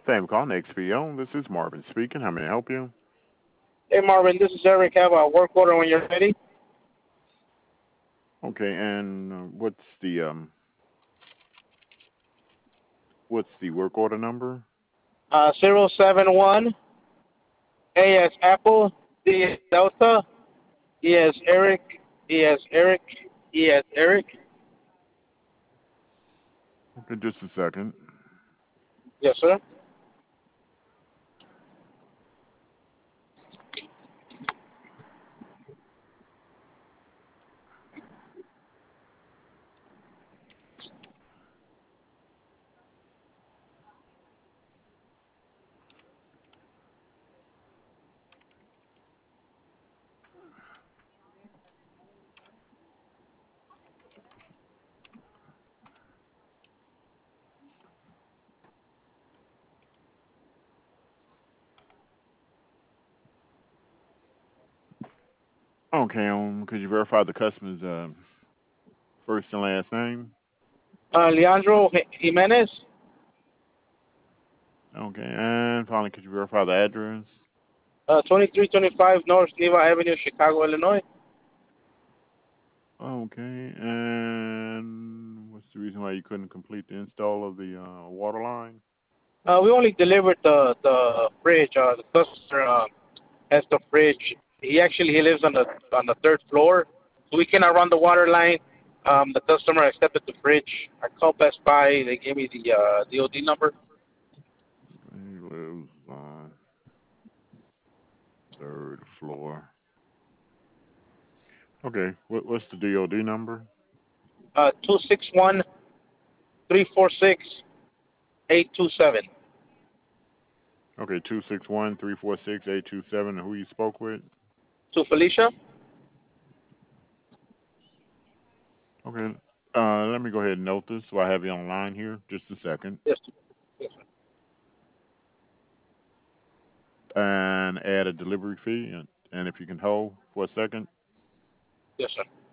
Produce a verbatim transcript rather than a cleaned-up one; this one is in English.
Thank you for calling X P O. This is Marvin speaking. How may I help you? Hey Marvin, this is Eric. Have a work order when you're ready. Okay, and uh, what's the um what's the work order number? Uh, zero seven one A as Apple, D as Delta, E as Eric, E as Eric, E as Eric. Okay, just a second. Yes, sir. Okay, um, could you verify the customer's uh, first and last name? Uh, Leandro Ji- Jimenez, Okay, and finally, could you verify the address? uh, twenty-three twenty-five North Neva Avenue, Chicago, Illinois. Okay, and what's the reason why you couldn't complete the install of the uh, water line? Uh, we only delivered the the fridge. Uh, the customer uh, has the fridge. He actually he lives on the on the third floor, so we cannot run the water line. Um, the customer accepted the fridge. I called Best Buy. They gave me the uh, D O D number. He lives on third floor. Okay, what, what's the D O D number? Uh, two six one three four six eight two seven. Okay, two six one three four six eight two seven. Who you spoke with? To Felicia. Okay. Uh, let me go ahead and note this so I have you online here. Just a second. Yes. Yes, sir. And add a delivery fee. And, and if you can hold for a second. Yes, sir.